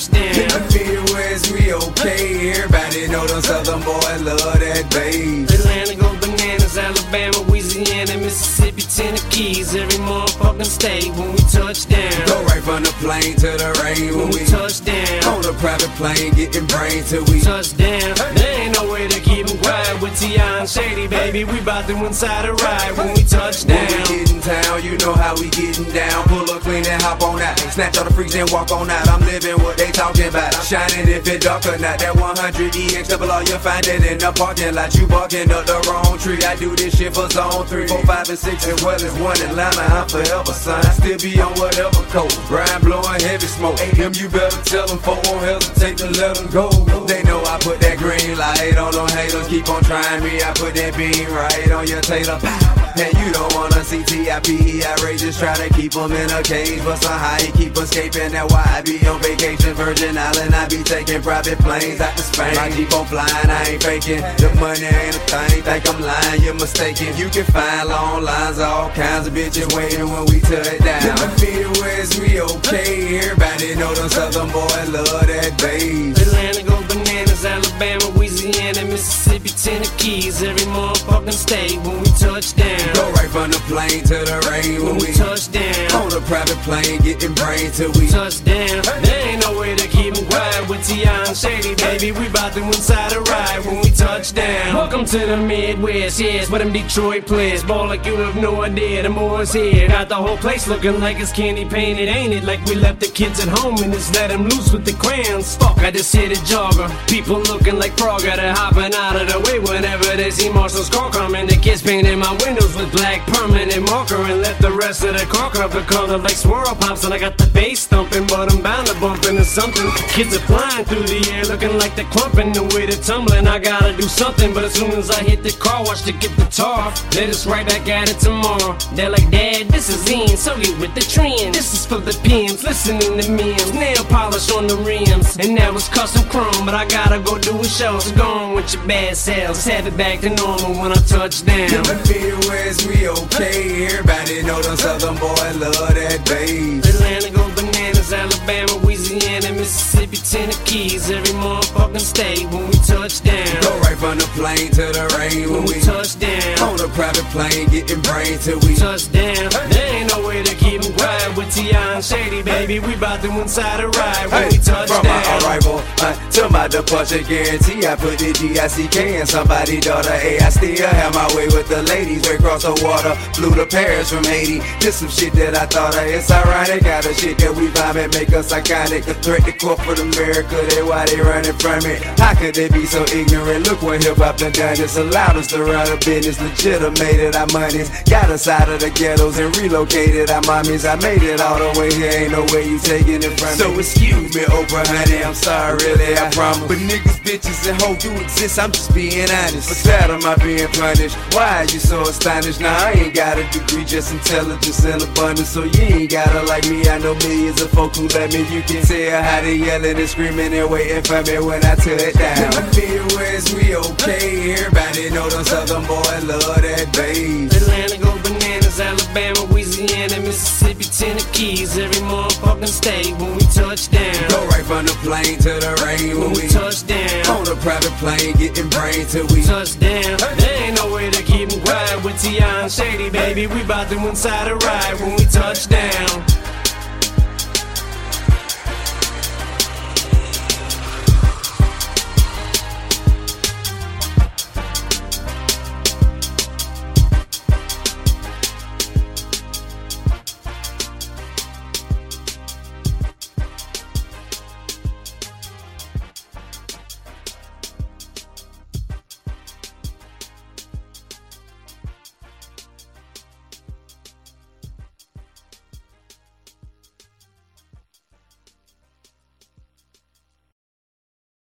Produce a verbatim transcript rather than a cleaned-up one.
touch down. In the Midwest, we okay. Everybody know them Southern boys love that bass. Atlanta go bananas, Alabama, Louisiana, Mississippi, Tennessee. Every motherfucking state when we touch down. Go right from the plane to the rain when, when we, we touch down. On a private plane, getting brains till we touch down. There ain't no way to keep them quiet with T I and Shady, baby. We bout to inside a ride when we touch down. When we get in town, you know how we getting down. Pull up clean and hop on out. Snatch all the freaks and walk on out. I'm living what they talking about. I'm shining if it dark or not. That one hundred E X double R, you find it in the parking lot. You barking up the wrong tree. I do this shit for zone three, four, five, and six, as well as one Atlanta. I'm forever, son. I still be on whatever coat. Brian blowing heavy smoke. Him, you better tell them, folk won't hesitate to let them go. They know I put that green light on them haters. Keep on trying me. I put that beam right on your tailor. And you don't wanna see T I P E outrageous. Try to keep them in a cage, but somehow he keep escaping. That's why I be on vacation, Virgin Island. I be taking private planes out to Spain. I keep on flying, I ain't faking. The money ain't a thing, think I'm lying, you're mistaken. You can find long lines, all kinds of bitches waiting when we touch down. In the Midwest, we okay. Everybody know them Southern boys love that bass. Atlanta go bananas, Alabama, Louisiana, Mississippi, Tennessee. Every motherfucking state when we touch down. Go right from the plane to the rain when, when we, we touch down. On a private plane, getting brains till we touch down. There ain't no way to keep them quiet with T I and Shady, baby. We bout to inside a ride when we touch down. Welcome to the Midwest, yes, where them Detroit players ball like you have no idea. The more's here, got the whole place looking like it's candy painted, ain't it? Like we left the kids at home and just let them loose with the crayons. Fuck, I just hit a jogger. People looking like Frogger, they're hopping out of the way whenever they see Marshall's car coming. The kids painted my windows with black permanent marker and left the rest of the car cover colored like swirl pops. And I got the bass thumping, but I'm bound to bump into something. Kids are flying through the air looking like they're clumping. The way they're tumbling, I gotta do something. But as soon as I hit the car wash to get the tar, let us right back at it tomorrow. They're like, Dad, this is in, so get with the trend. This is for the pimps, listening to memes. Nail polish on the rims, and that was custom chrome. But I gotta go do a show, so go on with your bad selves. Have it back to normal when I touch down. In the Midwest, we okay. Everybody know them Southern boys love that bass. Atlanta go bananas, Alabama, Louisiana, Mississippi, Tennessee. Every motherfucking state when we touch down. Go right from the plane to the rain when, when we touch down. On a private plane, getting brains till we touch down. There ain't no way to keep them quiet with T I and Shady, baby. We bout to inside a ride when hey, we touch from down. From my arrival uh, to my departure, guarantee I put the G I C K in somebody's daughter. Hey, I still have my way with the ladies. Way across the water, flew to Paris from Haiti. This some shit that I thought of. It's ironic, got the shit that we vibe and make us iconic. A threat to corporate America, they why they running from it. How could they be so ignorant? Look what hip hop done done. It's allowed us to run a business, legitimated our monies, got us out of the ghettos and relocated our mommies. I made it all the way here, ain't no way you taking it from me. So excuse me, Oprah, honey, I'm sorry, really, I promise. But niggas, bitches, and hoes do exist, I'm just being honest. Instead of my being punished, why are you so astonished? Nah, I ain't got a degree, just intelligence and abundance. So you ain't gotta like me, I know millions of folk who let me. You can tell how they yelling and screaming and waiting for me when I touch down. In the Midwest, we okay. Everybody know them Southern boys love that bass. Atlanta go bananas, Alabama, Louisiana, Mississippi, Tennessee. Every motherfucking state when we touch down. Go right from the plane to the rain when, when we, we touch down. On a private plane, getting brains till we touch down. There ain't no way to keep them quiet with T I and Shady, baby. We bout to inside a ride when we touch down.